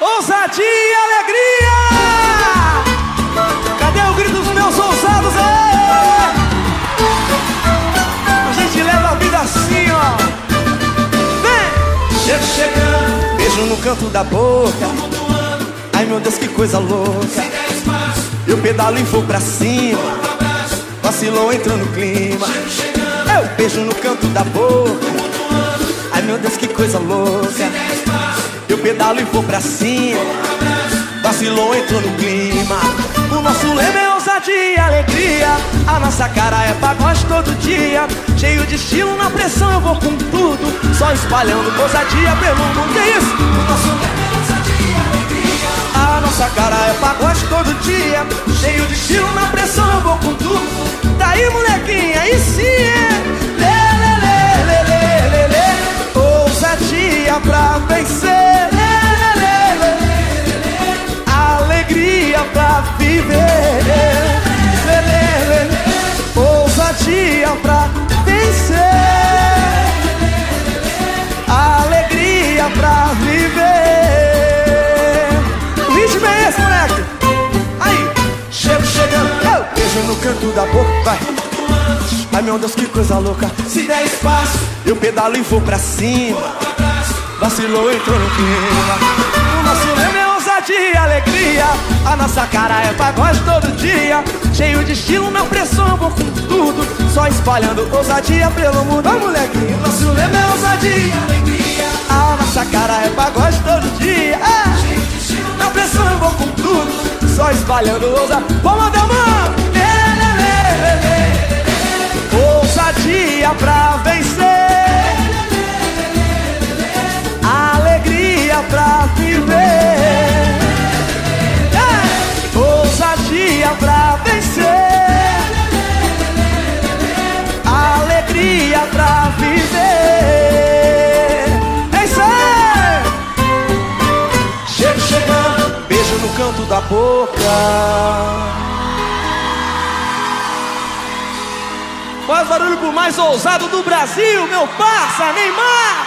ousadia e alegria. Cadê o grito dos meus ousados? A gente leva a vida assim, ó. Vem! Chego chegando, beijo no canto da boca. Ai meu Deus, que coisa louca. Eu pedalo e vou pra cima. Vacilou, entrou no clima. Eu beijo no canto da boca. Ai meu Deus, que coisa louca. Eu pedalo e vou pra cima. Vacilou, entrou no clima. O nosso lema é ousadia e alegria. A nossa cara é pagode todo dia. Cheio de estilo, na pressão eu vou com tudo. Só espalhando ousadia pelo mundo. Que isso? O nosso lema é ousadia e alegria. A nossa cara é pagode todo dia. Cheio de estilo, na pressão eu vou com tudo. Daí molequinha, aí sim é lê, lê, lê, lê, lê, lê, lê. Ousadia pra vencer, lê, lê, lê, lê, lê. Alegria pra viver, lê, lê, lê, lê. Ousadia pra vencer, alegria pra viver. O ritmo é esse, moleque. Aí, chego chegando, eu beijo no canto da boca, vai. Ai meu Deus, que coisa louca. Se der espaço, eu pedalo e vou pra cima. Vacilou, entrou no clima. O nosso lema é ousadia e alegria. A nossa cara é pagode todo dia. Cheio de estilo, na pressão eu vou com tudo. Só espalhando ousadia pelo mundo. Vai, molequinho. O nosso lema é ousadia e alegria. A nossa cara é pagode todo dia. Cheio de estilo, na pressão eu vou com tudo. Só espalhando ousadia. Vamos dar mão. Ousadia pra vencer, alegria pra viver. Ousadia pra vencer, alegria pra viver. É isso aí! Chego chegando, beijo no canto da boca. Faz barulho pro mais ousado do Brasil, meu parça, Neymar!